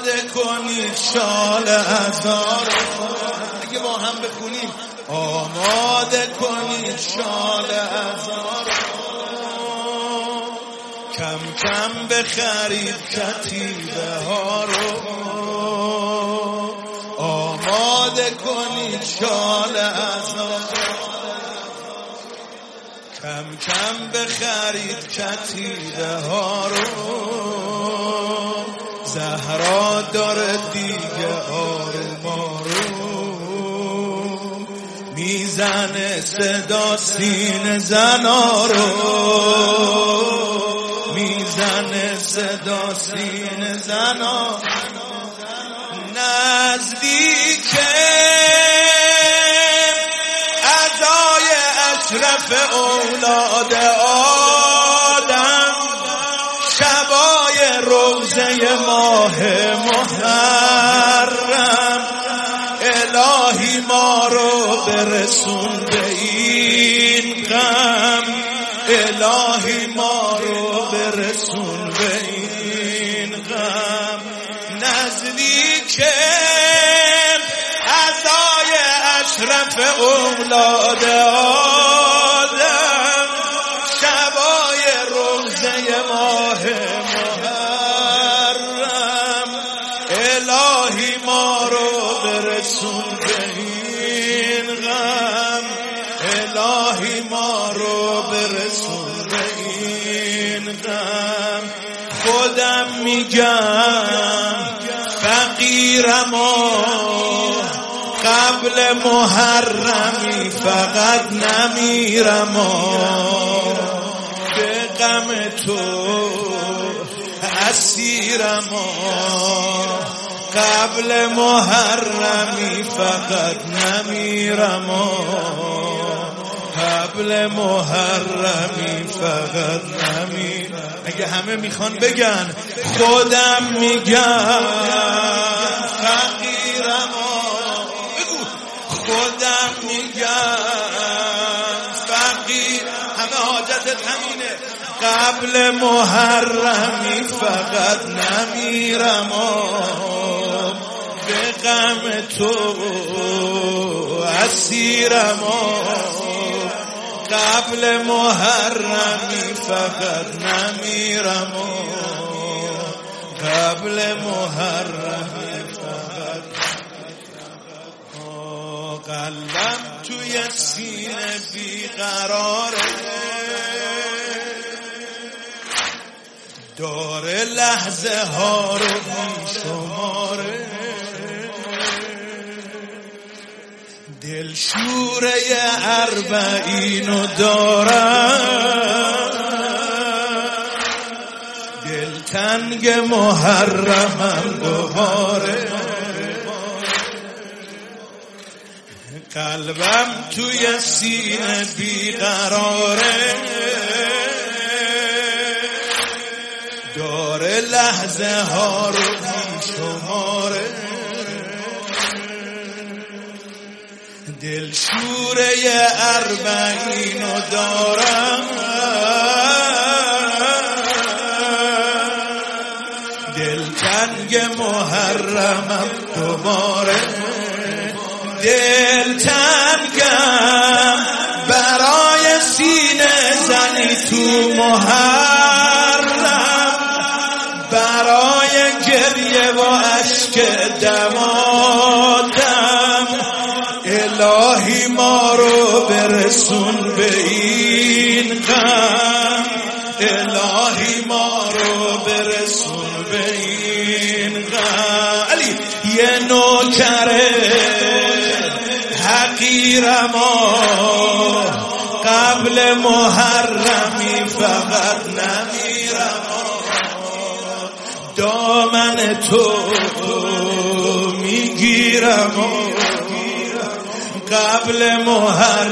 آماده کنید شال ازار، اگه با هم بخونیم آماده کنید شال ازار، کم کم بخرید کتیبه ها رو، آماده کنید شال ازار، کم کم بخرید کتیبه ها رو، زهرا داره دیگه آروم آروم میزنه صدا سینه زنا رو، میزنه صدا سینه زنا، نزدیکه عزای اشرف اولاد آدم، شبای روزه ماه محرم، الهی ما رو برسون به این غم، الهی ما رو برسون به این غم، نزدیک عزای اشرف اولاد آدم، شبای روزه ماه محرم، الهی ما رو برسون به این غم، الهی ما رو برسون به این غم، خودم میگم فقیرم و قبل محرمی فقط نمیرم و به غم تو اسیرم و قبل محرمی فقط نمیرم و قبل محرمی فقط نمیرم. اگه همه میخوان بگن خودم میگم فقیرم و بگو خودم میگم فقیر، همه حاجتت همینه، قبل محرمی فقط نمیرم و به غم تو اسیرم و قبل محرمی فقط نمیرم و قبل محرمی فقط قلبم توی سینه بیقراره، داره لحظه ها رو بیشماره، دل شوره اربعینو دارم، دل تنگ محرمم دوباره، قلبم توی سینه بیقراره، داره لحظه ها رو بیشماره، دل شوره اربعینو دارم، دل تنگ محرمم دوباره، دل تنگم برای سینه زنی تو محرم، برای گریه و اشک دمادم، الهی ما رو برسون به این غم، الهی ما رو برسون به این غم. علی یه نوکره حقیرم قبل محرمی فقط نمیرم، دامن تو میگیرم قبل محرم